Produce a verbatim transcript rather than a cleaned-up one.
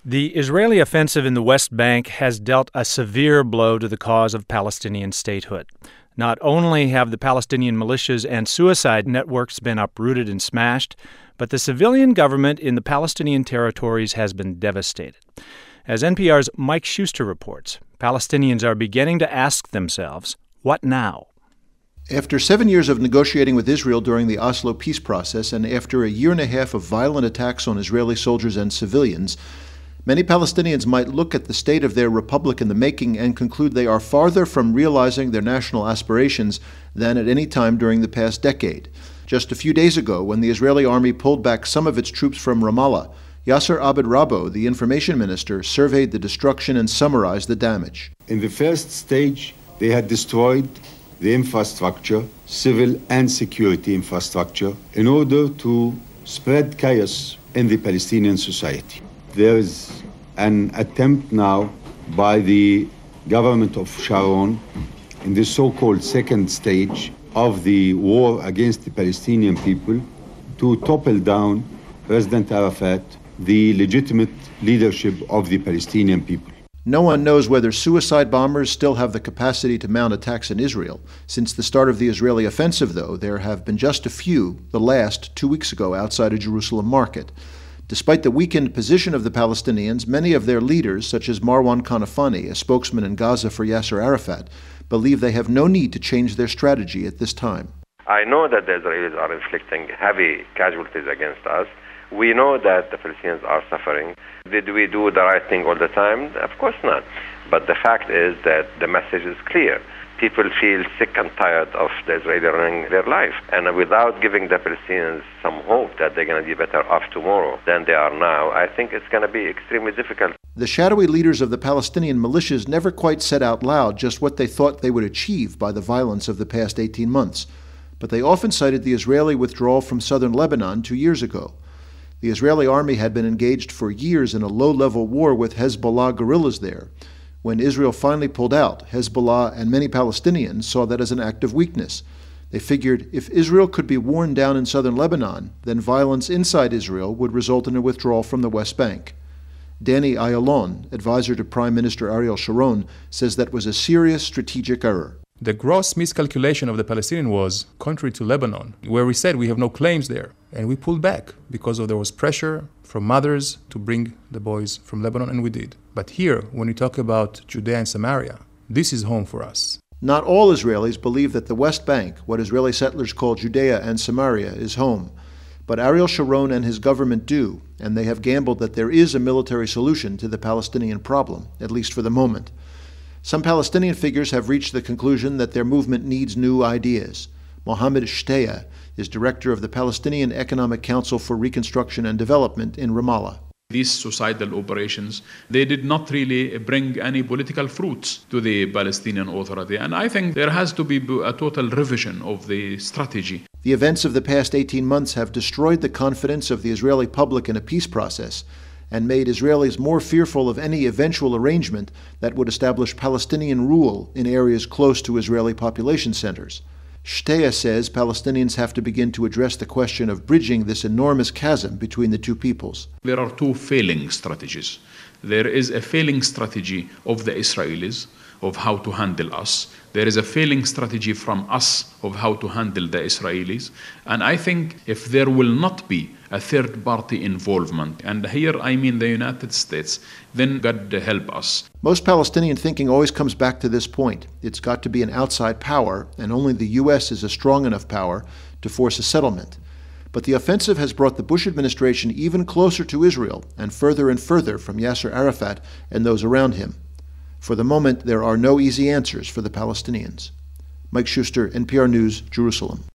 The Israeli offensive in the West Bank has dealt a severe blow to the cause of Palestinian statehood. Not only have the Palestinian militias and suicide networks been uprooted and smashed, but the civilian government in the Palestinian territories has been devastated. As N P R's Mike Schuster reports, Palestinians are beginning to ask themselves, what now? After seven years of negotiating with Israel during the Oslo peace process, and after a year and a half of violent attacks on Israeli soldiers and civilians, many Palestinians might look at the state of their republic in the making and conclude they are farther from realizing their national aspirations than at any time during the past decade. Just a few days ago, when the Israeli army pulled back some of its troops from Ramallah, Yasser Abed Rabbo, the information minister, surveyed the destruction and summarized the damage. In the first stage, they had destroyed the infrastructure, civil and security infrastructure, in order to spread chaos in the Palestinian society. There is an attempt now by the government of Sharon in the so-called second stage of the war against the Palestinian people to topple down President Arafat, the legitimate leadership of the Palestinian people. No one knows whether suicide bombers still have the capacity to mount attacks in Israel. Since the start of the Israeli offensive, though, there have been just a few, the last two weeks ago outside a Jerusalem market. Despite the weakened position of the Palestinians, many of their leaders, such as Marwan Kanafani, a spokesman in Gaza for Yasser Arafat, believe they have no need to change their strategy at this time. I know that the Israelis are inflicting heavy casualties against us. We know that the Palestinians are suffering. Did we do the right thing all the time? Of course not. But the fact is that the message is clear. People feel sick and tired of the Israeli running their life. And without giving the Palestinians some hope that they're going to be better off tomorrow than they are now, I think it's going to be extremely difficult. The shadowy leaders of the Palestinian militias never quite said out loud just what they thought they would achieve by the violence of the past eighteen months. But they often cited the Israeli withdrawal from southern Lebanon two years ago. The Israeli army had been engaged for years in a low-level war with Hezbollah guerrillas there. When Israel finally pulled out, Hezbollah and many Palestinians saw that as an act of weakness. They figured if Israel could be worn down in southern Lebanon, then violence inside Israel would result in a withdrawal from the West Bank. Danny Ayalon, advisor to Prime Minister Ariel Sharon, says that was a serious strategic error. The gross miscalculation of the Palestinians was contrary to Lebanon, where we said we have no claims there. And we pulled back because of there was pressure from mothers to bring the boys from Lebanon, and we did. But here, when we talk about Judea and Samaria, this is home for us. Not all Israelis believe that the West Bank, what Israeli settlers call Judea and Samaria, is home. But Ariel Sharon and his government do, and they have gambled that there is a military solution to the Palestinian problem, at least for the moment. Some Palestinian figures have reached the conclusion that their movement needs new ideas. Mohammed Shtayyeh is director of the Palestinian Economic Council for Reconstruction and Development in Ramallah. These suicidal operations, they did not really bring any political fruits to the Palestinian Authority. And I think there has to be a total revision of the strategy. The events of the past eighteen months have destroyed the confidence of the Israeli public in a peace process and made Israelis more fearful of any eventual arrangement that would establish Palestinian rule in areas close to Israeli population centers. Shtayyeh says Palestinians have to begin to address the question of bridging this enormous chasm between the two peoples. There are two failing strategies. There is a failing strategy of the Israelis of how to handle us. There is a failing strategy from us of how to handle the Israelis. And I think if there will not be a third-party involvement, and here I mean the United States, then God help us. Most Palestinian thinking always comes back to this point. It's got to be an outside power, and only the U S is a strong enough power to force a settlement. But the offensive has brought the Bush administration even closer to Israel and further and further from Yasser Arafat and those around him. For the moment, there are no easy answers for the Palestinians. Mike Schuster, N P R News, Jerusalem.